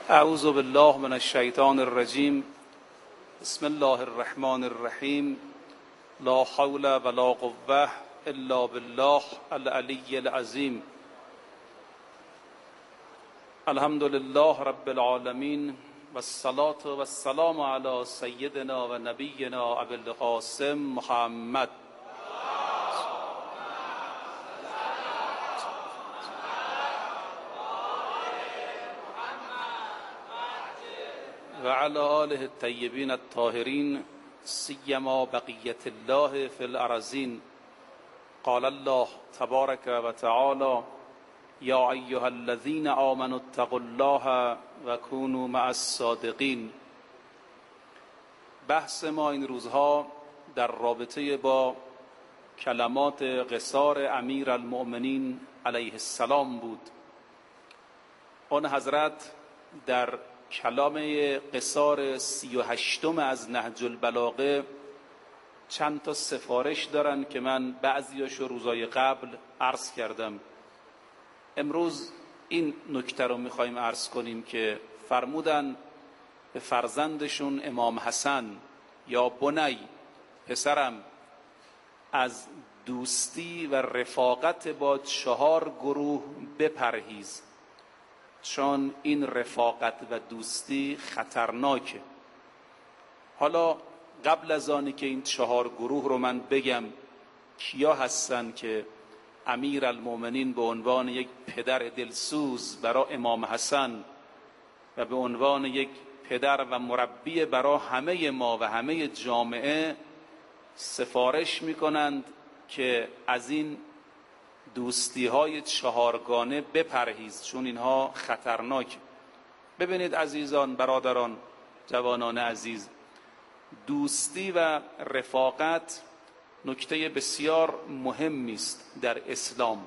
اعوذ بالله من الشیطان الرجیم. بسم الله الرحمن الرحیم. لا حول ولا قوة الا بالله العلی العظیم. الحمد لله رب العالمین والصلاة والسلام علی سیدنا و نبینا ابی القاسم محمد و علی آله الطیبین الطاهرین سیما بقیت الله فی الارضین. قال الله تبارک و تعالی یا ایها الذین آمنوا اتقوا الله و کونوا مع الصادقین. بحث ما این روزها در رابطه با کلمات قصار امیر المؤمنین علیه السلام بود. آن حضرت در کلام قصار 38 از نهج البلاغه چند تا سفارش دارن که من بعضیاشو روزای قبل عرض کردم. امروز این نکته رو میخوایم عرض کنیم که فرمودن به فرزندشون امام حسن یا بنی پسرم از دوستی و رفاقت با 4 گروه بپرهیز، چون این رفاقت و دوستی خطرناکه. حالا قبل از آنی که این 4 گروه رو من بگم کیا هستن که امیر المؤمنین به عنوان یک پدر دلسوز برای امام حسن و به عنوان یک پدر و مربی برای همه ما و همه جامعه سفارش میکنند که از این دوستی های 4گانه بپرهیز، چون اینها خطرناک. ببینید عزیزان، برادران، جوانان عزیز، دوستی و رفاقت نکته بسیار مهمی است در اسلام.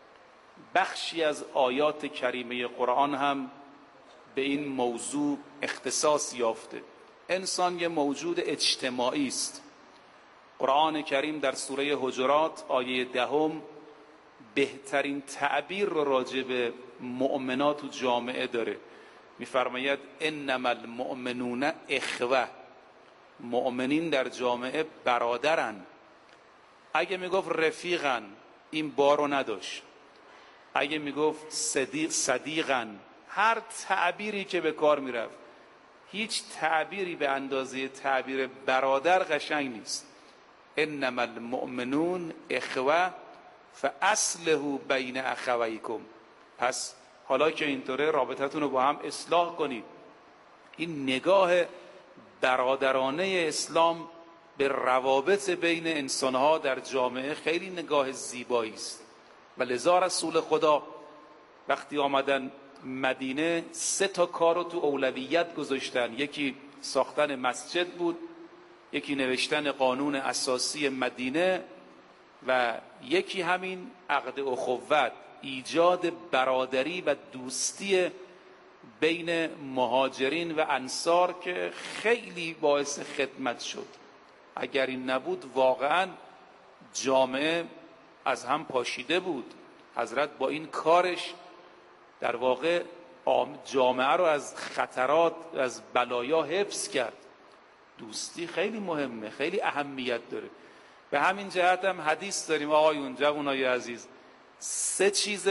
بخشی از آیات کریمه قرآن هم به این موضوع اختصاص یافته. انسان یه موجود اجتماعی است. قرآن کریم در سوره حجرات آیه 10 بهترین تعبیر رو راجع به مؤمنات و جامعه داره. میفرماید انما المؤمنون اخوه، مؤمنین در جامعه برادرن. اگه میگفت رفیقن این بارو نداشت، اگه میگفت صدیقن، هر تعبیری که به کار میرفت، هیچ تعبیری به اندازه تعبیر برادر قشنگ نیست. انما المؤمنون اخوه فاصلحوا بین اخویکم. پس حالا که اینطوره رابطتون رو با هم اصلاح کنید. این نگاه برادرانه اسلام به روابط بین انسانها در جامعه خیلی نگاه زیبایی است و لذا رسول خدا وقتی آمدن مدینه 3 کار رو تو اولویت گذاشتن. یکی ساختن مسجد بود، یکی نوشتن قانون اساسی مدینه و یکی همین عقد اخوت، ایجاد برادری و دوستی بین مهاجرین و انصار که خیلی باعث خدمت شد. اگر این نبود واقعا جامعه از هم پاشیده بود. حضرت با این کارش در واقع جامعه رو از خطرات، از بلایا حفظ کرد. دوستی خیلی مهمه، خیلی اهمیت داره. به همین جهت هم حدیث داریم آقایون، جوانای عزیز، 3 چیز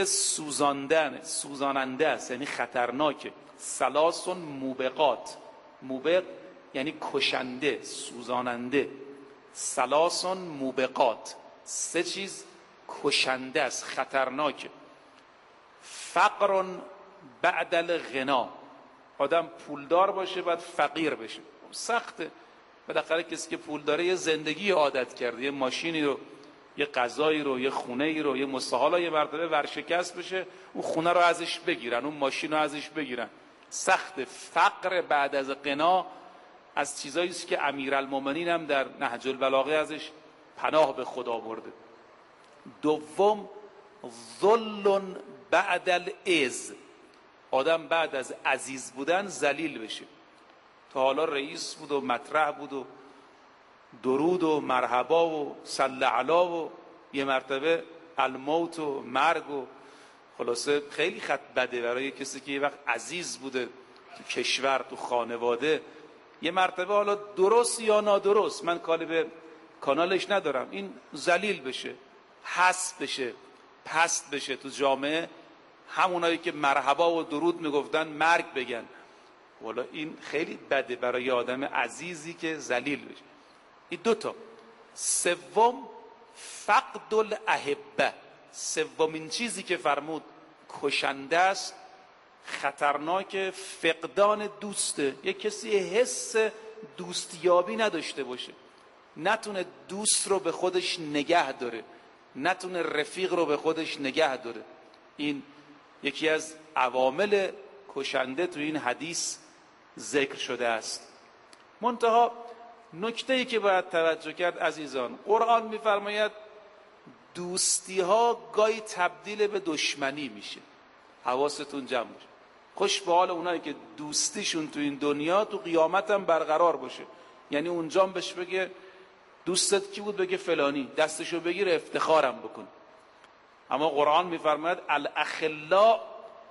سوزاننده است، یعنی خطرناکه. 3 موبقات، موبق یعنی کشنده، سوزاننده. 3 موبقات، 3 چیز کشنده است، خطرناکه. فقر بعد الغنا، آدم پولدار باشه بعد فقیر بشه، سخته. بالاخره کسی که پول داره یه زندگی عادت کرده، یه ماشینی رو، یه غذایی رو، یه خونه‌ای رو، یه مستحالا یه مرتبه ورشکست بشه اون خونه رو ازش بگیرن، اون ماشین رو ازش بگیرن، سخته. فقر بعد از غنا از چیزایی است که امیرالمومنین هم در نهج البلاغه ازش پناه به خدا برده. دوم ذل بعد العز، آدم بعد از عزیز بودن ذلیل بشه. تا حالا رئیس بود و مطرح بود و درود و مرحبا و صلی علی و یه مرتبه الموت و مرگ و خلاصه خیلی خط بده برای کسی که یه وقت عزیز بوده، تو کشور، تو خانواده. یه مرتبه حالا درست یا نادرست، من کاری به کانالش ندارم، این ذلیل بشه، حذف بشه، پست بشه تو جامعه، همونایی که مرحبا و درود میگفتن مرگ بگن. والا این خیلی بده برای آدم عزیزی که ذلیل بشه. این دوتا. سوم فقد الاحبه، سومین چیزی که فرمود کشنده است، خطرناک، فقدان دوسته. یک کسی حس دوستیابی نداشته باشه، نتونه دوست رو به خودش نگه داره، نتونه رفیق رو به خودش نگه داره. این یکی از عوامل کشنده تو این حدیث ذکر شده است. منتها نکته‌ای که باید توجه کرد عزیزان، قرآن می‌فرماید دوستی ها گاهی تبدیل به دشمنی میشه. حواستون جمع باشه. خوش به حال اونایی که دوستیشون تو این دنیا تو قیامت هم برقرار باشه. یعنی اونجا هم بهش بگه دوستت کی بود، بگه فلانی، دستشو بگیره افتخارم بکن. اما قرآن میفرماید الاخلاء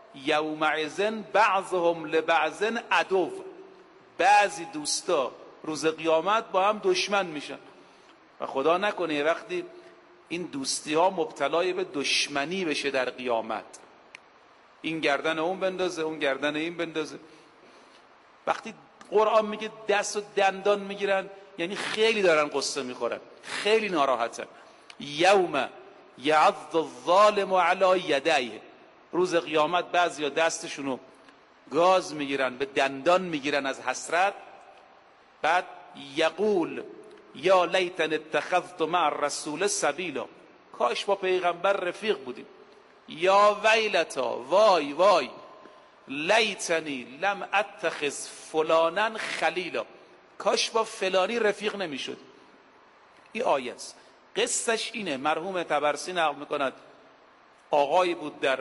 یومئذ بعضهم لبعض عدو، بعضی دوستا روز قیامت با هم دشمن میشن. و خدا نکنه یه وقتی این دوستی ها مبتلای به دشمنی بشه در قیامت، این گردن اون بندازه، اون گردن این بندازه. وقتی قرآن میگه دست و دندان میگیرن، یعنی خیلی دارن قصه میخورن، خیلی ناراحتن. یوم یعض الظالم علی یدیه، روز قیامت بعضیا دستشونو گاز میگیرن، به دندان میگیرن از حسرت. بعد یقول یا لیتن اتخذت مع الرسول سبیلا، کاش با پیغمبر رفیق بودیم. یا ویلتا، وای وای، لیتنی لم اتخذ فلانا خلیلا، کاش با فلانی رفیق نمیشد. این آیه است. قصهش اینه، مرحوم طبرسی نقل میکند آقایی بود در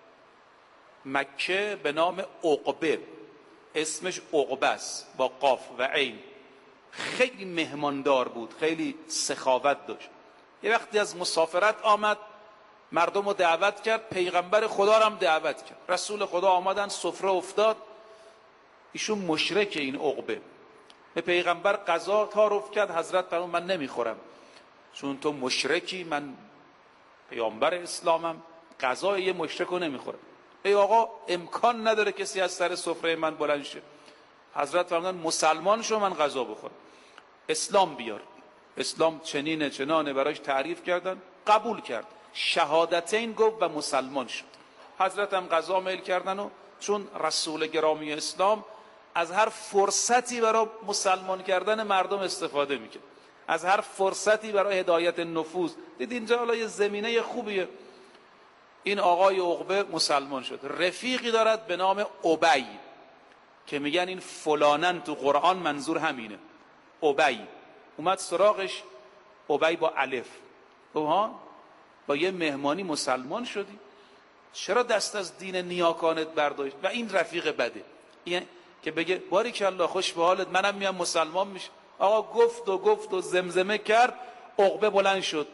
مکه به نام عقبه، اسمش عقبه است با قاف و عین. خیلی مهماندار بود، خیلی سخاوت داشت. یه وقتی از مسافرت آمد، مردم رو دعوت کرد، پیغمبر خدا رو هم دعوت کرد. رسول خدا آمدن، سفره افتاد. ایشون مشرک، این عقبه به پیغمبر غذا تعارف کرد. حضرت فرمود من نمیخورم، چون تو مشرکی، من پیامبر اسلامم، غذای یه مشرک رو نمیخورم. ای آقا امکان نداره کسی از سر سفره من بلند شه. حضرت فرمودن مسلمان شو من غذا بخورم، اسلام بیار. اسلام چنینه چنانه براش تعریف کردن، قبول کرد، شهادتین گفت و مسلمان شد. حضرت هم غذا میل کردن و چون رسول گرامی اسلام از هر فرصتی برای مسلمان کردن مردم استفاده میکرد، از هر فرصتی برای هدایت نفوس. دید اینجا حالا یه زمینه خوبیه. این آقای عقبه مسلمان شد. رفیقی دارد به نام ابی که میگن این فلانن تو قرآن منظور همینه. ابی اومد سراغش، ابی با الف، اوها با یه مهمانی مسلمان شدی، چرا دست از دین نیاکانت برداشت؟ و این رفیق بده، این که بگه باریکالله خوش به حالت، منم میام مسلمان میشه. آقا گفت و زمزمه کرد، عقبه بلند شد.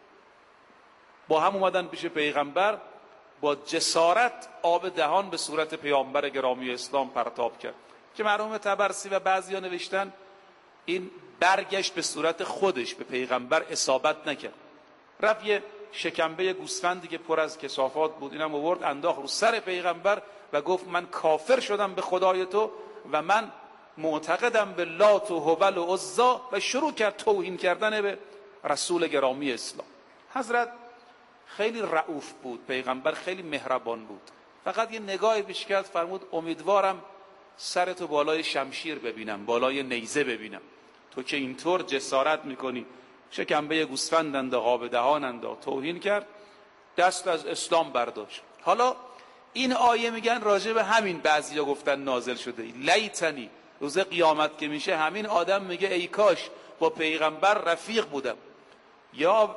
با هم اومدن پیش پیغمبر، با جسارت آب دهان به صورت پیامبر گرامی اسلام پرتاب کرد که مرحوم طبرسی و بعضیا نوشتن این برگشت به صورت خودش، به پیغمبر اصابت نکرد. رفت یه شکمبه گوسفندی که پر از کثافات بود، اینم آورد انداخت رو سر پیغمبر و گفت من کافر شدم به خدای تو و من معتقدم به لات و هبل و عزا، و شروع کرد توهین کردن به رسول گرامی اسلام. حضرت خیلی رئوف بود، پیغمبر خیلی مهربان بود، فقط یه نگاهی بهش کرد، فرمود امیدوارم سرتو بالای شمشیر ببینم، بالای نیزه ببینم، تو که اینطور جسارت میکنی. شکمبه گوسفند انداخت، آب دهان انداخت، توهین کرد، دست از اسلام برداشت. حالا این آیه میگن راجع به همین بعضیا گفتن نازل شده. لیتنی، روز قیامت که میشه همین آدم میگه ای کاش با پیغمبر رفیق بودم. یا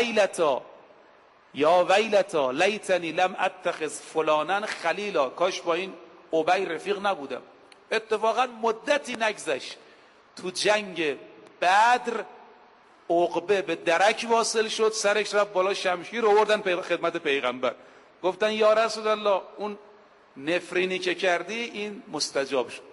ویلتا لیتنی لم اتخذ فلانا خلیلا، کاش با این ابی رفیق نبودم. اتفاقا مدتی نگذشت، تو جنگ بدر عقبه به درک واصل شد، سرش رفت بالا، شمشیر آوردن خدمت پیغمبر، گفتن یا رسول الله اون نفرینی که کردی این مستجاب شد.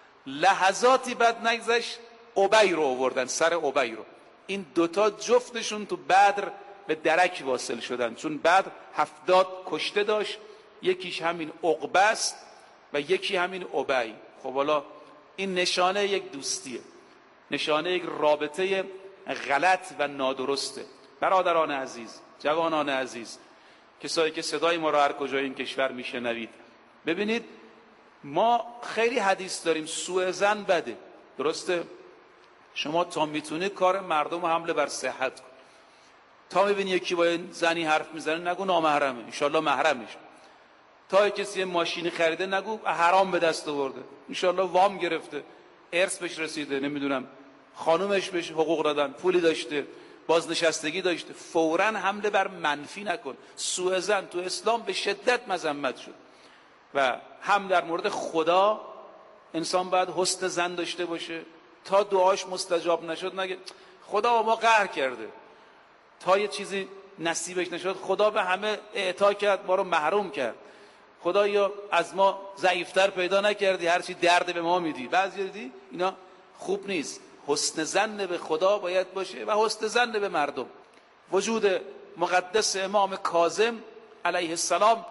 لحظاتی بعد نگذشت ابی رو آوردن، سر ابی رو. این دوتا جفتشون تو بدر به درک واصل شدن، چون بدر 70 کشته داشت، یکیش همین عقبه است و یکی همین ابی. خب حالا این نشانه یک دوستیه، نشانه یک رابطه غلط و نادرسته. برادران عزیز، جوانان عزیز، کسایی که صدای ما را هر کجای این کشور میشنوید، ببینید ما خیلی حدیث داریم سوء ظن بده، درسته؟ شما تا میتونی کار مردم رو حمله بر صحت کن. تا میبینی یکی با زنی حرف میزنه نگو نامحرمه، انشالله محرمش. تا کسی ماشینی خریده نگو حرام به دست آورده، انشالله وام گرفته، ارث بهش رسیده، نمیدونم خانومش بهش حقوق دادن، پولی داشته، بازنشستگی داشته. فوراً حمله بر منفی نکن. سوء ظن تو اسلام به شدت مذمت شد و هم در مورد خدا انسان باید حسن ظن داشته باشه. تا دعاش مستجاب نشد نگه خدا با ما قهر کرده، تا یه چیزی نصیبش نشد خدا به همه اعطا کرد، ما رو محروم کرد، خدا یا از ما ضعیفتر پیدا نکردی، هرچی درد به ما میدی. بعضی دیدی اینا خوب نیست. حسن ظن به خدا باید باشه و حسن ظن به مردم. وجود مقدس امام کاظم علیه السلام،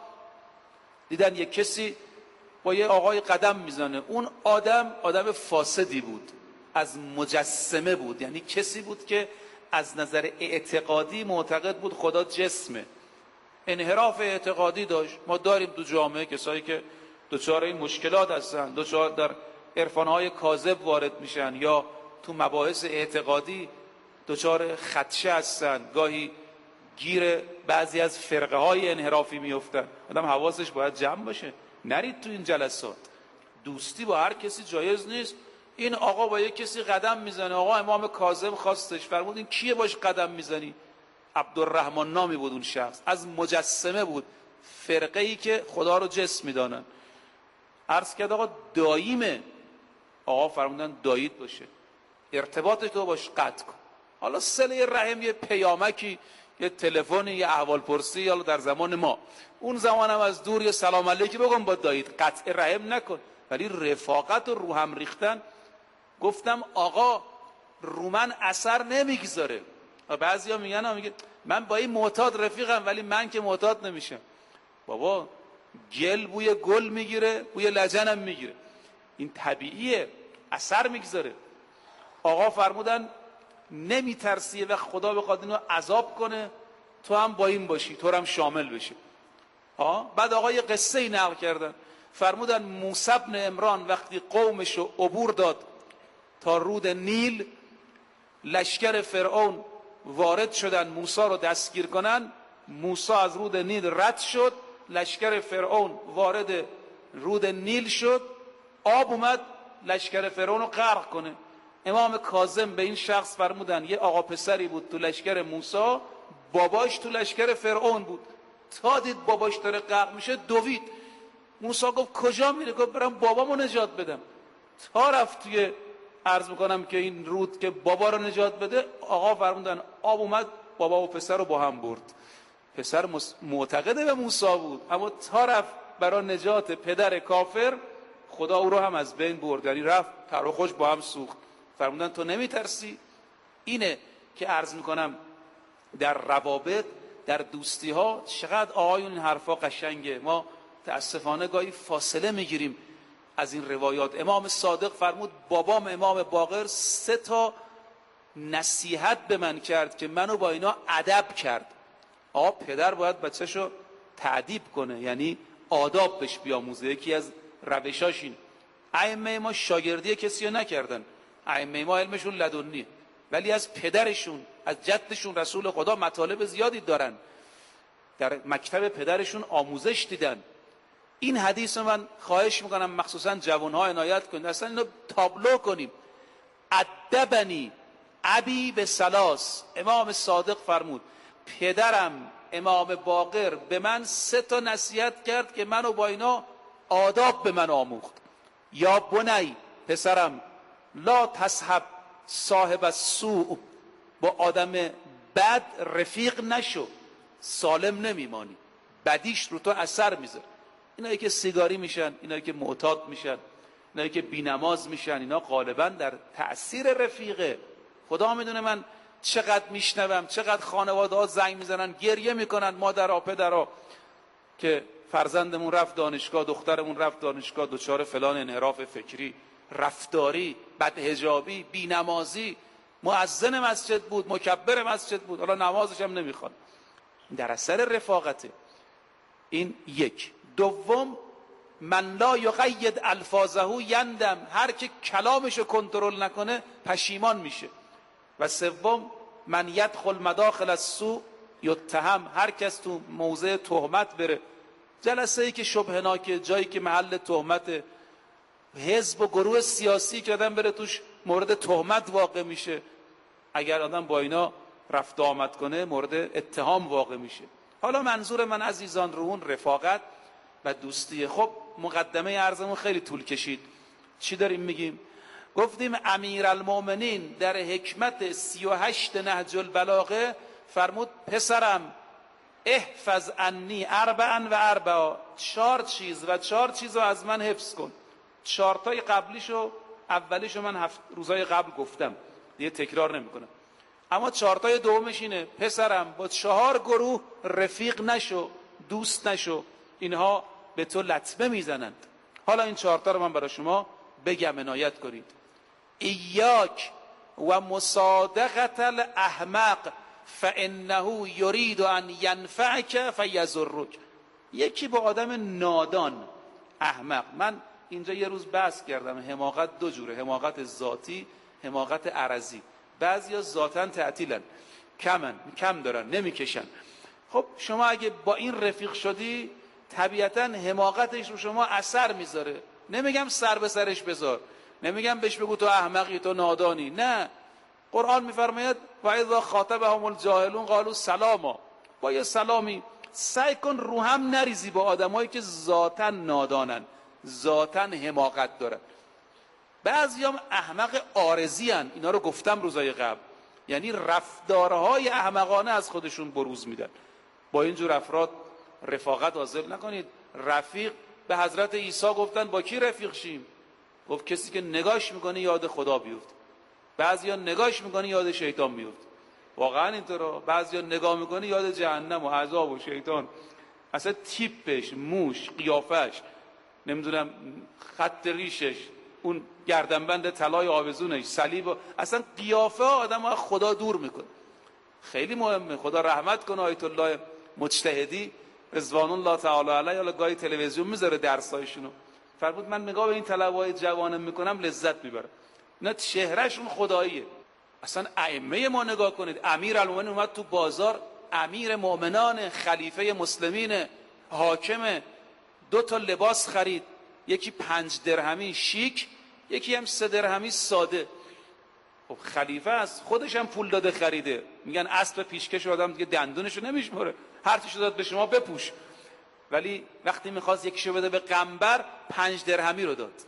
دیدن یک کسی با یه آقای قدم میزنه. اون آدم فاسدی بود، از مجسمه بود، یعنی کسی بود که از نظر اعتقادی معتقد بود خدا جسمه، انحراف اعتقادی داشت. ما داریم تو جامعه کسایی که دچار این مشکلات هستن، دچار در عرفانهای کاذب وارد میشن یا تو مباحث اعتقادی دچار خدشه هستن، گاهی گیر بعضی از فرقه های انحرافی میفتن. آدم حواسش باید جمع باشه. نرید تو این جلسات. دوستی با هر کسی جایز نیست. این آقا با یک کسی قدم میزنه، آقا امام کاظم خواستش، فرمود این کیه باش قدم میزنی؟ عبدالرحمن نامی بود اون شخص، از مجسمه بود، فرقه ای که خدا رو جسم میدانن. عرض کرد آقا داییمه، آقا فرمودن داییت باشه، ارتباطش تو باش قطع کن. حالا صله رحم یه پیامکی، یه تلفنی، یه احوالپرسی، یا در زمان ما اون زمان هم از دور یه سلام علیکی بگم با داییت، قطع رحم نکن. ولی رفاقت و روهم ریختن، گفتم آقا رو من اثر نمیگذاره. بعضیا میگه من با این معتاد رفیقم ولی من که معتاد نمیشم. بابا گل بوی گل میگیره، بوی لجنم میگیره، این طبیعیه، اثر میگذاره. آقا فرمودن نمیترسی و خدا بخواد اینو عذاب کنه تو هم با این باشی، تو هم شامل بشی. بعد آقا یه قصه ای نقل کردن، فرمودن موسی بن عمران وقتی قومش رو عبور داد تا رود نیل، لشکر فرعون وارد شدن موسی رو دستگیر کنن. موسی از رود نیل رد شد، لشکر فرعون وارد رود نیل شد، آب اومد لشکر فرعون رو غرق کنه. امام کاظم به این شخص فرمودن یه آقا پسری بود تو لشکر موسی، باباش تو لشکر فرعون بود، تا دید باباش داره غرق میشه دوید. موسی گفت کجا میره؟ گفت برم بابامو نجات بدم. تا رفت توی، عرض میکنم که این رود که بابا رو نجات بده، آقا فرمودن آب اومد، بابا و پسر رو با هم برد. پسر معتقد به موسی بود، اما تا رفت برای نجات پدر کافر، خدا او رو هم از بین برد، یعنی رفت تر و خوش با هم سوخت. فرمودن تو نمیترسی؟ اینه که عرض میکنم در روابط، در دوستی ها چقدر آقایون این حرفا قشنگه. ما تاسفانه گاهی فاصله میگیریم از این روایات. امام صادق فرمود بابام امام باقر 3 تا نصیحت به من کرد که منو با اینا ادب کرد. پدر باید بچه‌شو تأدیب کنه، یعنی آداب بهش بیاموزه. یکی از روشاش این. ائمه ما شاگردی کسی رو نکردن، ائمه ما علمشون لدنی، ولی از پدرشون، از جدشون رسول خدا مطالب زیادی دارن، در مکتب پدرشون آموزش دیدن. این حدیث رو من خواهش میکنم مخصوصا جوانها عنایت کنید، اصلا اینو تابلو کنیم. ادبنی ابی به ثلاث، امام صادق فرمود پدرم امام باقر به من 3 تا نصیحت کرد که منو با اینا آداب به من آموخت. یا بنی، پسرم، لا تصحب صاحب السوء، با آدم بد رفیق نشو، سالم نمیمانی، بدیش رو تو اثر میذاره. اینایی که سیگاری میشن، اینایی که معتاد میشن، اینایی که بینماز میشن، اینا غالبا در تأثیر رفیقه. خدا میدونه من چقدر میشنوم، چقدر خانواده ها زنگ میزنن گریه میکنن، مادرها پدرها که فرزندمون رفت دانشگاه، دخترمون رفت دانشگاه، دچار فلان انحراف فکری، رفتاری، بدحجابی، بینمازی، مؤذن مسجد بود، مکبر مسجد بود، حالا نمازش هم نمیخواد. در اثر رفاقته. این یک. دوم، من لا یقید الفاظه یندم، هر که کلامشو کنترل نکنه پشیمان میشه. و سوم، من یدخل مداخل السوء یتهم، هر کس تو موضع تهمت بره، جلسه ای که شبهناکه، جایی که محل تهمت، حزب و گروه سیاسی که آدم بره توش مورد تهمت واقع میشه، اگر آدم با اینا رفت آمد کنه مورد اتهام واقع میشه. حالا منظور من عزیزان روحون رفاقت و دوستیه. خب مقدمه عرضمون خیلی طول کشید. چی داریم میگیم؟ گفتیم امیرالمؤمنین در حکمت 38 نهج البلاغه فرمود پسرم احفظ عنی اربعا و اربعا، 4 چیز و 4 چیز رو از من حفظ کن. 4 تای قبلیشو اولیشو من روزای قبل گفتم، دیگه تکرار نمیکنم. اما 4 تای دومش اینه پسرم با 4 گروه رفیق نشو، دوست نشو، اینها به تو لطمه میزنند. حالا این 4 تا رو من برای شما بگم، عنایت کنید. ایاک و مصادقت الاحمق فانه یرید ان ینفعک فیضرک. یکی با آدم نادان، احمق. من اینجا یه روز بحث کردم، حماقت 2 جوره، حماقت ذاتی، حماقت عرضی. بعضیا ذاتاً تعطیلن، کم دارن، نمیکشن. خب شما اگه با این رفیق شدی طبیعتاً حماقتش رو شما اثر میذاره. نمیگم سر به سرش بذار، نمیگم بهش بگو تو احمقی، تو نادانی، نه. قرآن میفرماید و اذا خاطبهم الجاهلون قالوا سلاما، با یه سلامی سعی کن رو هم نریزی با آدمایی که ذاتاً نادانن، ذاتاً حماقت دارن. بعضیام احمق عارضی هن، اینا رو گفتم روزای قبل، یعنی رفتارهای احمقانه از خودشون بروز میدن. با اینجور افراد رفاقت حاصل نکنید. رفیق به حضرت عیسی گفتن با کی رفیق شیم؟ گفت کسی که نگاش میکنه یاد خدا بیفت. بعضیا نگاش میکنه یاد شیطان میفت. واقعا اینطوره. بعضیا نگاه میکنه یاد جهنم و عذاب و شیطان. اصلا تیپش، موش، قیافش، نمیدونم خط ریشش، اون گردنبند طلای آویزونش، صلیب، اصلا قیافه آدمو از خدا دور میکنه. خیلی مهمه. خدا رحمت کنه آیت الله مجتهدی رضوان الله تعالی علیه، حالا گاهی تلویزیون میذاره درسایشونو، فرمود من نگاه به این طلبه‌های جوانم میکنم لذت میبرم. اینا چهرهشون خداییه. اصلا ائمه ما نگاه کنید. امیرالمومنین اومد تو بازار، امیر مؤمنان، خلیفه مسلمین، حاکم، 2 تا لباس خرید، یکی 5 درهمی شیک، یکی هم 3 درهمی ساده. خب خلیفه از خودش هم پول داده خریده. میگن اسب پیشکش آدم دیگه دندونشو نمیشمره، هر چیشو داد به شما بپوش. ولی وقتی میخواست یکیشو بده به قنبر 5 درهمی رو داد.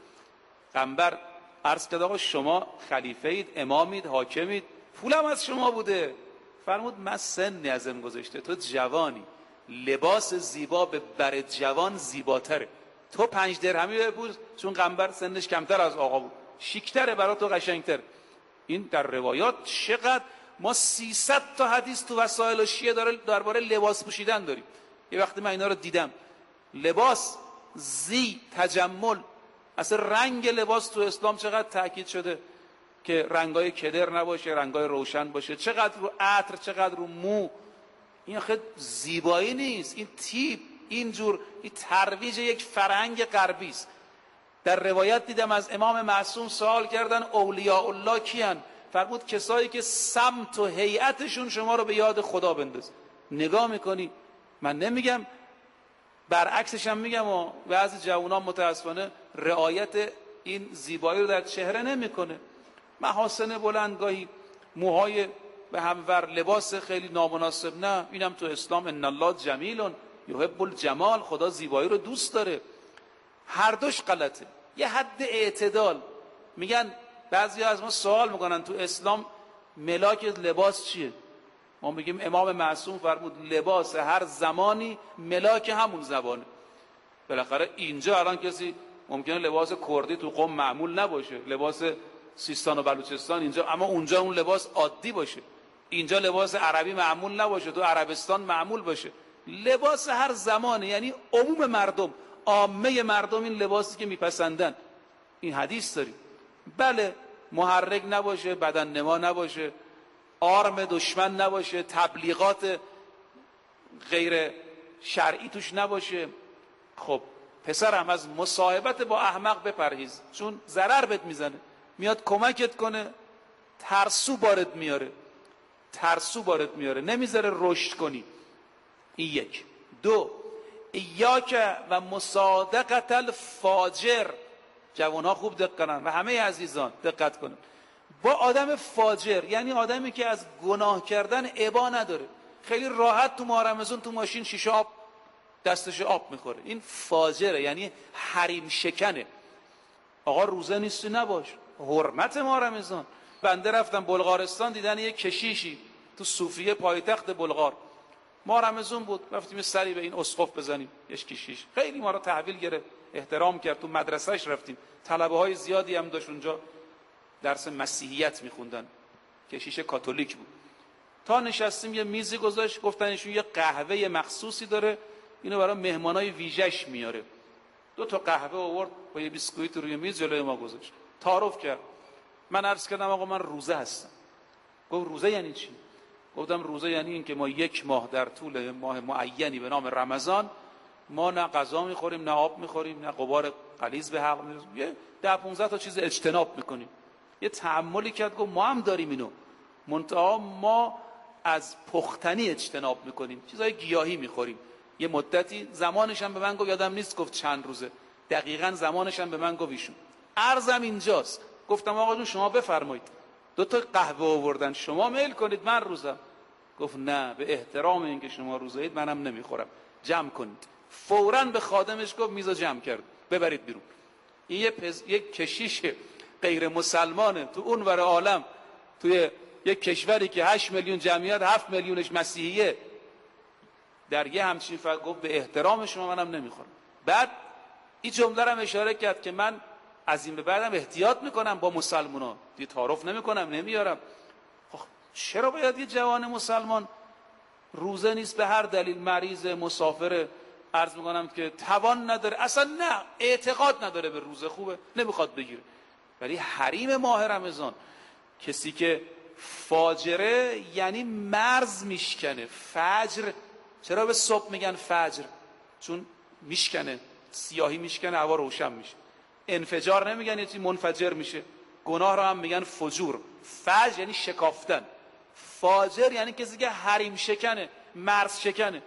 قنبر عرض کرد آقا شما خلیفه اید، امامید، حاکمید، پولم از شما بوده. فرمود من سنی ازم گذاشته، تو جوانی، لباس زیبا به بر جوان زیباتره. تو 5 درهمی بپوش، چون قنبر سنش کمتر از آقا بود، شیکتره، برای تو قشنگتر. این در روایات چقدر ما 300 تا حدیث تو وسائل شیعه داره درباره لباس پوشیدن داریم. یه وقتی من اینا رو دیدم، لباس، زی، تجمل، اصلا رنگ لباس تو اسلام چقدر تاکید شده که رنگای کدر نباشه، رنگای روشن باشه، چقدر رو عطر، چقدر رو مو. این خیلی زیبایی نیست، این تیپ، اینجور، این ترویج یک فرهنگ غربی است. در روایت دیدم از امام معصوم سوال کردن اولیاء الله کیان؟ فرمود کسایی که سمت و هیئتشون شما رو به یاد خدا بندازه. نگاه میکنی، من نمیگم، برعکسش هم میگم، و بعضی جوانان متاسفانه رعایت این زیبایی رو در چهره نمیکنه. محاسن بلندگاهی، موهای به همور، لباس خیلی نامناسب، نه. اینم تو اسلام ان الله جمیل یحب الجمال، خدا زیبایی رو دوست داره. هر دوش غلطه. یه حد اعتدال. میگن بعضیا از ما سوال میکنن تو اسلام ملاک لباس چیه؟ ما میگیم امام معصوم فرمود لباس هر زمانی ملاک همون زبانه. بالاخره اینجا الان کسی ممکنه لباس کردی تو قم معمول نباشه، لباس سیستان و بلوچستان اینجا، اما اونجا اون لباس عادی باشه. اینجا لباس عربی معمول نباشه، تو عربستان معمول باشه. لباس هر زمانه، یعنی عموم مردم، عامه مردم این لباسی که میپسندن. این حدیث داریم. بله، محرک نباشه، بدن نما نباشه، آرم دشمن نباشه، تبلیغات غیر شرعی توش نباشه. خب پسرم از مصاحبت با احمق بپرهیز، چون ضرر بهت میزنه. میاد کمکت کنه، ترسو بارد میاره، نمیذاره رشد کنی. این یک. دو، ایاک و مصادقت الفاجر. جوانها خوب دقت کنن و همه عزیزان دقت کنن. با آدم فاجر یعنی آدمی که از گناه کردن ابا نداره، خیلی راحت تو ماه رمضان تو ماشین شیشه آب دستش آب میخوره، این فاجره، یعنی حریم شکنه. آقا روزه نیستی نباش، حرمت ماه رمضان. بنده رفتم بلغارستان، دیدن یک کشیشی تو صوفیه پایتخت بلغار، ماه رمضان بود، رفتیم سری به این اسقف بزنیم. یک کشیش خیلی ما رو تحویل گرفت، احترام کرد. تو مدرسهش رفتیم، طلبه های زیادی هم داشت اونجا درس مسیحیت میخوندن، کشیش کاتولیک بود. تا نشستیم یه میزی گذاشت، گفتن ایشون یه قهوه مخصوصی داره، اینو برای مهمانای ویژه‌اش میاره. 2 تا قهوه آورد با یه بیسکویت روی میز جلوی ما گذاشت، تعارف کرد. من عرض کردم آقا من روزه هستم. گفت روزه یعنی چی؟ گفتم روزه یعنی این که ما 1 ماه در طول ماه معینی به نام رمضان ما نه غذا میخوریم، نه آب میخوریم، نه غبار غلیظ به حلق میرسیم، یه 10-15 تا چیز اجتناب میکنیم. یه تأملی کرد، گفت ما هم داریم اینو، منتها ما از پختنی اجتناب میکنیم، چیزای گیاهی میخوریم. یه مدتی زمانش هم به من گفت، یادم نیست گفت چند روزه دقیقاً زمانش هم به من گفت ایشون. عرضم اینجاست، گفتم آقا جون شما بفرمایید. 2 تا قهوه آوردن، شما میل کنید من روزم. گفت نه، به احترام اینکه شما روزه اید منم نمیخورم، جمع کنید. فوراً به خادمش گفت میزو جمع کرد، ببرید بیرون. این یک کشیش غیر مسلمانه تو اون ور عالم، توی یک کشوری که 8 میلیون جمعیت 7 میلیونش مسیحیه، در یه همچین گفت به احترام شما منم نمیخورم. بعد این جمله رو اشاره کرد که من از این به بعدم احتیاط میکنم با مسلمونا، دیگه تعارف نمیکنم، نمیارم. چرا باید یه جوان مسلمان روزه نیست به هر دلیل، مریض، مسافر، عرض میکنم که توان نداره، اصلا نه اعتقاد نداره به روزه، خوبه نمیخواد بگیره. ولی حریم ماه رمضان، کسی که فاجره یعنی مرز میشکنه. فجر، چرا به صبح میگن فجر؟ چون میشکنه، سیاهی میشکنه، هوا روشن میشه. انفجار نمیگن، یه چیز منفجر میشه. گناه را هم میگن فجور. فجر یعنی شکافتن، فاجر یعنی کسی که حریم شکنه، مرز شکنه.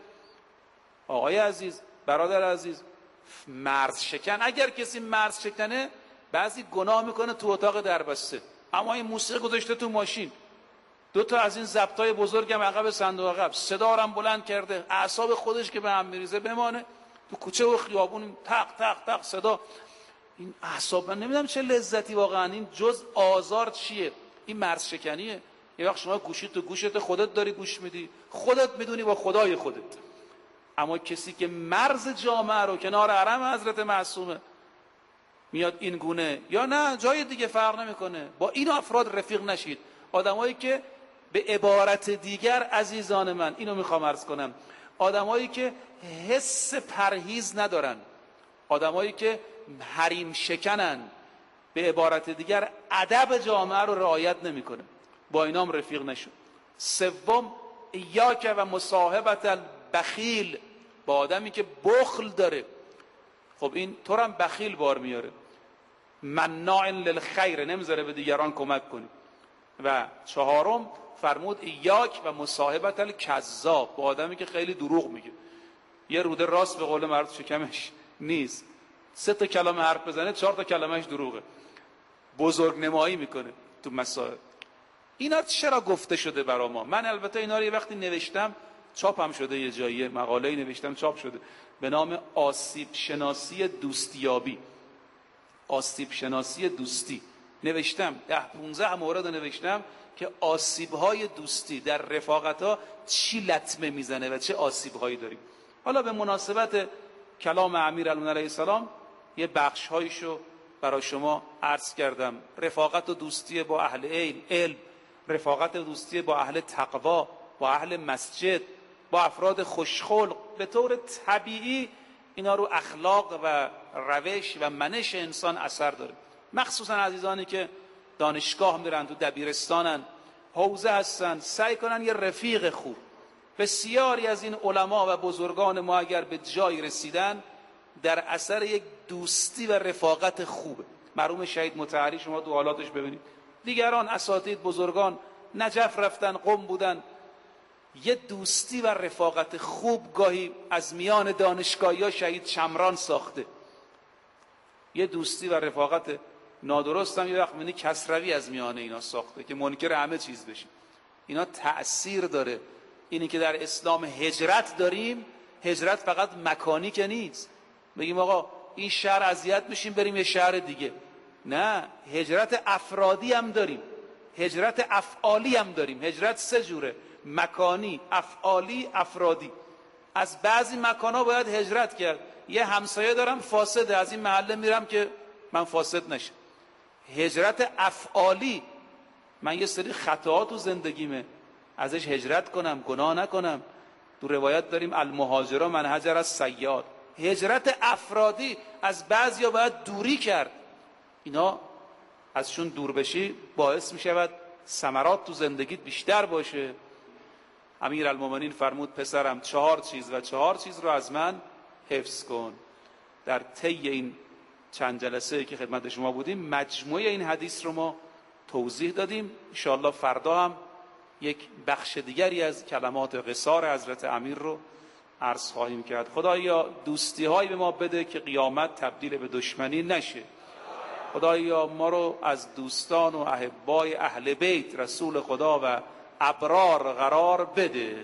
آقای عزیز، برادر عزیز، مرز شکن، اگر کسی مرز شکنه بعضی گناه میکنه تو اتاق دربسته، اما این موسیقی گذاشته تو ماشین، 2 تا از این ضبطای بزرگم عقب صندوق عقب، صدا رو بلند کرده، اعصاب خودش که به هم میریزه بمانه تو کوچه و خیابون، تق تق تق صدا. این اعصاب، من نمیدونم چه لذتی واقعا، این جز آزار چیه؟ این مرز شکنیه. یه وقت شما گوشی تو گوشت خودت داری گوش میدی، خودت میدونی با خدای خودت. اما کسی که مرز جامعه رو کنار حرم حضرت معصومه میاد این گونه، یا نه جای دیگه فرق نمیکنه، با این افراد رفیق نشید. آدمایی که به عبارت دیگر، عزیزان من اینو میخوام عرض کنم، آدمایی که حس پرهیز ندارن، آدمایی که حریم شکنن، به عبارت دیگر ادب جامعه رو رعایت نمیکنه، با اینام رفیق نشد. سوم، ایاک و مصاحبت البخیل، با آدمی که بخل داره. خب این تو هم بخیل بار میاره، مناع للخیر، نمیذاره به دیگران کمک کنی. و 4م فرمود ایاک و مصاحبت الکذاب، با آدمی که خیلی دروغ میگه، یه روده راست به قول مرد شکمش نیست، 3 تا کلمه حرف بزنه 4 تا کلمهش دروغه، بزرگ نمایی میکنه تو مسائل. اینا چرا گفته شده برا ما؟ من البته اینا رو یه وقتی نوشتم، چاپم شده، یه جایی مقاله‌ای نوشتم چاپ شده به نام آسیب شناسی دوستیابی. آسیب شناسی دوستی نوشتم، 10-15 مورد نوشتم که آسیب‌های دوستی در رفاقت‌ها چی لطمه میزنه و چه آسیب‌هایی داریم. حالا به مناسبت کلام امیرالمومنین علیه السلام یه بخش‌هایشو برای شما عرض کردم. رفاقت و دوستی با اهل علم، رفاقت و دوستی با اهل تقوا، با اهل مسجد، با افراد خوشخلق. به طور طبیعی اینا رو اخلاق و روش و منش انسان اثر داره. مخصوصا عزیزانی که دانشگاه میرن، تو دبیرستانن، حوزه هستن، سعی کنن یه رفیق خوب. بسیاری از این علما و بزرگان ما اگر به جایی رسیدن در اثر یک دوستی و رفاقت خوبه. مرحوم شهید مطهری شما تو حالاتش ببینید، دیگران اساتید بزرگان نجف رفتن، قم بودن، یه دوستی و رفاقت خوب گاهی از میان دانشگاهی‌ها شهید شمران ساخته. یه دوستی و رفاقت نادرست هم یه وقت می‌بینی کسروی از میان اینا ساخته که منکر همه چیز بشه. اینا تأثیر داره. اینی که در اسلام هجرت داریم، هجرت فقط مکانی که نیست، بگیم آقا این شهر اذیت میشیم بریم یه شهر دیگه. نه، هجرت افرادی هم داریم، هجرت افعالی هم داریم. هجرت سه جوره: مکانی، افعالی، افرادی. از بعضی مکان‌ها باید هجرت کرد. یه همسایه دارم فاسده، از این محله میرم که من فاسد نشم. هجرت افعالی، من یه سری خطاات تو زندگیمه، ازش هجرت کنم، گناه نکنم. تو روایت داریم المهاجر من هجر از سیاد. هجرت افرادی، از بعضیا باید دوری کرد. اینا ازشون دور بشی باعث می شود ثمرات تو زندگیت بیشتر باشه. امیرالمومنین فرمود پسرم 4 چیز و 4 چیز رو از من حفظ کن. در طی این چند جلسه که خدمت شما بودیم مجموعه این حدیث رو ما توضیح دادیم. انشاءالله فردا هم یک بخش دیگری از کلمات قصار حضرت امیر رو عرض خواهیم کرد. خدایا دوستی هایی به ما بده که قیامت تبدیل به دشمنی نشه. خدایا ما رو از دوستان و احبای اهل بیت رسول خدا و ابرار قرار بده.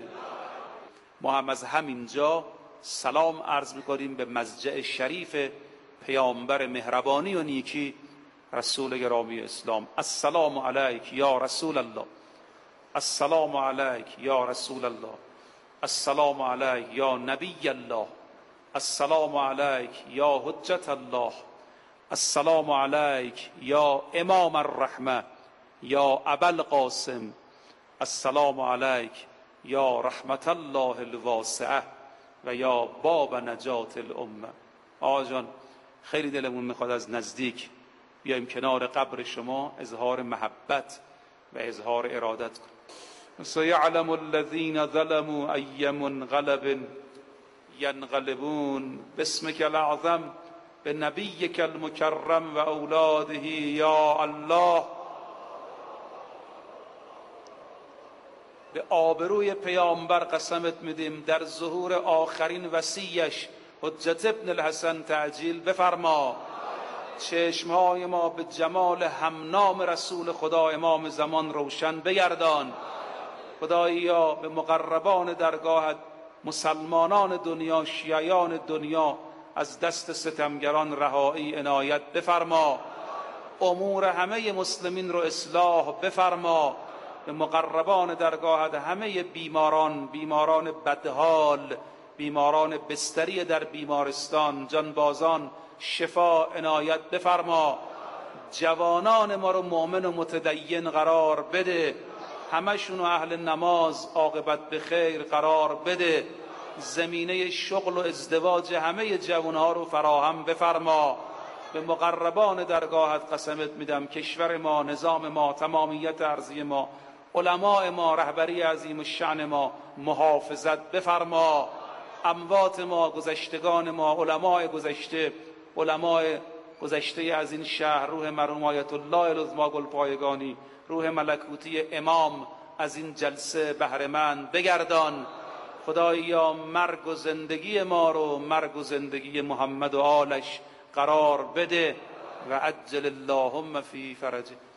ما هم از همینجا سلام عرض می‌کنیم به مضجع شریف پیامبر مهربانی و نیکی رسول گرامی اسلام. السلام علیک یا رسول الله، السلام علیک یا رسول الله، السلام علیک یا نبی الله، السلام علیک یا حجت الله، السلام علیک یا امام الرحمه یا ابا القاسم، السلام علیک یا رحمت الله الواسعه و یا باب نجات الامه. آقا جان خیلی دلمون میخواد از نزدیک بیایم کنار قبر شما اظهار محبت و اظهار ارادت کنیم. سیعلم الذین ظلموا ای منقلب ینقلبون. باسمک الاعظم به نبیک المکرم و اولاده یا الله. به آبروی پیامبر قسمت میدیم در ظهور آخرین وصیش حجت ابن الحسن تعجیل بفرما. چشمهای ما به جمال همنام رسول خدا امام زمان روشن بگردان. خدایا به مقربان درگاهت مسلمانان دنیا، شیعیان دنیا از دست ستمگران رهایی عنایت بفرما. امور همه مسلمین رو اصلاح بفرما. به مقربان درگاهت همه بیماران بدحال، بیماران بستری در بیمارستان، جانبازان شفا عنایت بفرما. جوانان ما رو مؤمن و متدین قرار بده، همشون اهل نماز عاقبت به خیر قرار بده. زمینه شغل و ازدواج همه جوانها رو فراهم بفرما. به مقربان درگاهت قسمت میدم کشور ما، نظام ما، تمامیت ارضی ما، علماء ما، رهبری عظیم الشأن ما محافظت بفرما. اموات ما، گذشتگان ما، علماء گذشته، علماء گذشته از این شهر، روح مرحوم آیت الله العظما گلپایگانی، روح ملکوتی امام از این جلسه بهره‌مند بگردان. خدایا مرگ و زندگی ما رو مرگ و زندگی محمد و آلش قرار بده و عجل اللهم فی فرجه.